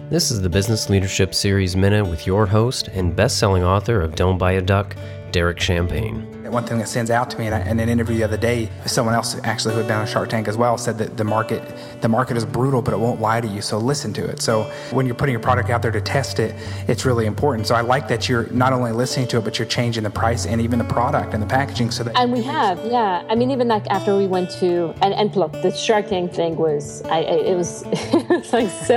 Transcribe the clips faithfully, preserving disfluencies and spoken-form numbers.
This is the Business Leadership Series Minute with your host and best-selling author of Don't Buy a Duck, Derek Champagne. One thing that stands out to me, and in an interview the other day, someone else actually who had been on Shark Tank as well said that the market the market is brutal, but it won't lie to you, so listen to it. So when you're putting your product out there to test it, it's really important. So I like that you're not only listening to it, but you're changing the price and even the product and the packaging. So that And we have, yeah. I mean, even like after we went to, and, and look, the Shark Tank thing was, I, I it was, it was like so,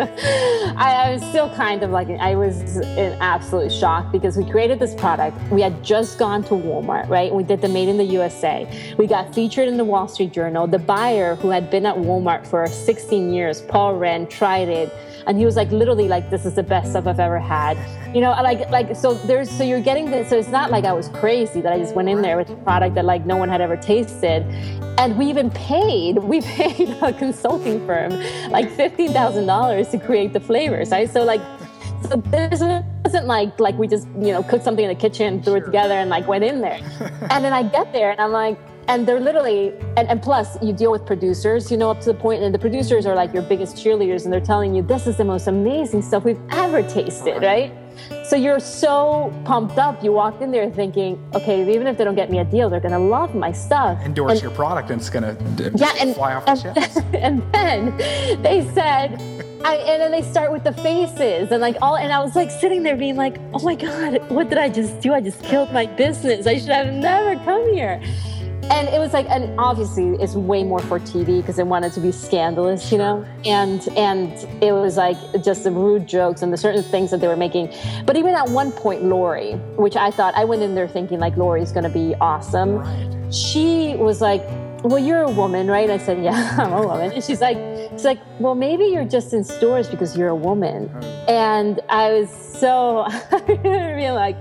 I, I was still kind of like, I was in absolute shock because we created this product. We had just gone to Walmart, right? We did the Made in the U S A. We got featured in the Wall Street Journal. The buyer, who had been at Walmart for sixteen years, Paul Wren, tried it, and he was like, literally, like, this is the best stuff I've ever had. You know, like, like so. There's so you're getting this. So it's not like I was crazy that I just went in there with a product that like no one had ever tasted, and we even paid. We paid a consulting firm like fifteen thousand dollars to create the flavors. Right, so like. So this wasn't like like we just, you know, cooked something in the kitchen, threw it together, and like went in there. And then I get there, and I'm like, and they're literally, and, and plus you deal with producers, you know, up to the point, and the producers are like your biggest cheerleaders, and they're telling you this is the most amazing stuff we've ever tasted, right? So you're so pumped up. You walked in there thinking, okay, even if they don't get me a deal, they're gonna love my stuff. Endorse and, your product, and it's gonna d- yeah, and, fly off and, the shelves. And then they said. I, and then they start with the faces and like all, and I was like sitting there being like, oh my God, what did I just do? I just killed my business. I should have never come here. And it was like, and obviously it's way more for T V because they wanted to be scandalous, you know? And, and it was like just the rude jokes and the certain things that they were making. But even at one point, Lori, which I thought, I went in there thinking like Lori's going to be awesome. Right. She was like, well, you're a woman, right? I said, yeah, I'm a woman. And she's like, she's like, well, maybe you're just in stores because you're a woman. And I was so, being like,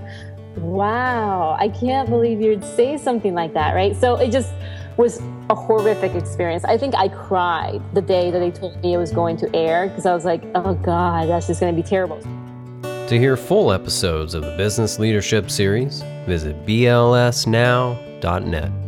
wow, I can't believe you'd say something like that, right? So it just was a horrific experience. I think I cried the day that they told me it was going to air because I was like, oh God, that's just going to be terrible. To hear full episodes of the Business Leadership Series, visit b l s now dot net.